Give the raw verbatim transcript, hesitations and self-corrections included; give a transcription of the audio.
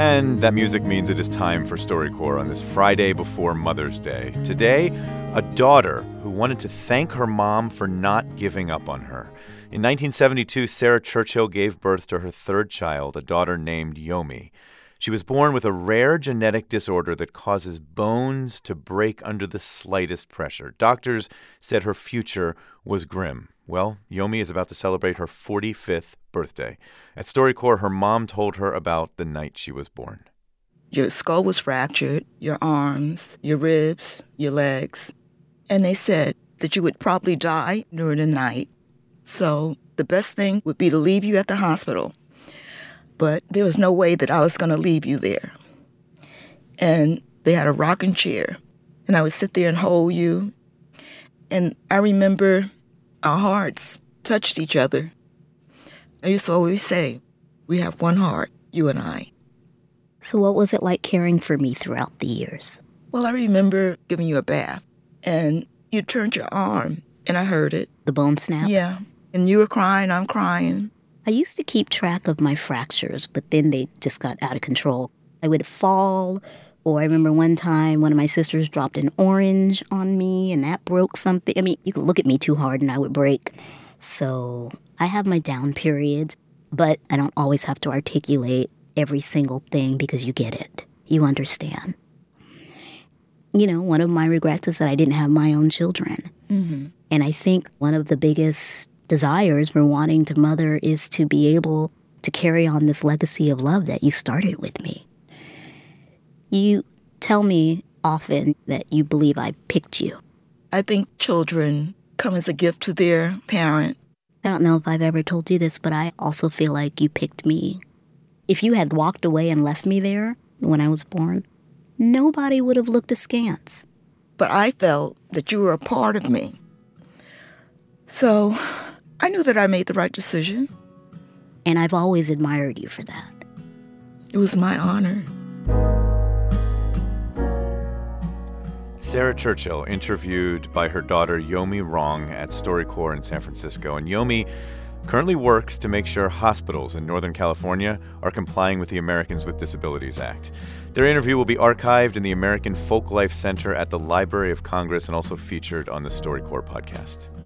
And that music means it is time for StoryCorps on this Friday before Mother's Day. Today, a daughter who wanted to thank her mom for not giving up on her. In nineteen seventy-two, Sarah Churchill gave birth to her third child, a daughter named Yomi. She was born with a rare genetic disorder that causes bones to break under the slightest pressure. Doctors said her future was grim. Well, Yomi is about to celebrate her forty-fifth birthday. At StoryCorps, her mom told her about the night she was born. Your skull was fractured, your arms, your ribs, your legs. And they said that you would probably die during the night. So the best thing would be to leave you at the hospital. But there was no way that I was going to leave you there. And they had a rocking chair, and I would sit there and hold you. And I remember our hearts touched each other. I used to always say, we have one heart, you and I. So what was it like caring for me throughout the years? Well, I remember giving you a bath, and you turned your arm, and I heard it. The bone snap? Yeah. And you were crying, I'm crying. I used to keep track of my fractures, but then they just got out of control. I would fall, or I remember one time one of my sisters dropped an orange on me, and that broke something. I mean, you could look at me too hard and I would break. So I have my down periods, but I don't always have to articulate every single thing because you get it. You understand. You know, one of my regrets is that I didn't have my own children. Mm-hmm. And I think one of the biggest desires for wanting to mother is to be able to carry on this legacy of love that you started with me. You tell me often that you believe I picked you. I think children come as a gift to their parent. I don't know if I've ever told you this, but I also feel like you picked me. If you had walked away and left me there when I was born, nobody would have looked askance. But I felt that you were a part of me. So I knew that I made the right decision. And I've always admired you for that. It was my honor. Sarah Churchill, interviewed by her daughter Yomi Rong at StoryCorps in San Francisco. And Yomi currently works to make sure hospitals in Northern California are complying with the Americans with Disabilities Act. Their interview will be archived in the American Folklife Center at the Library of Congress and also featured on the StoryCorps podcast.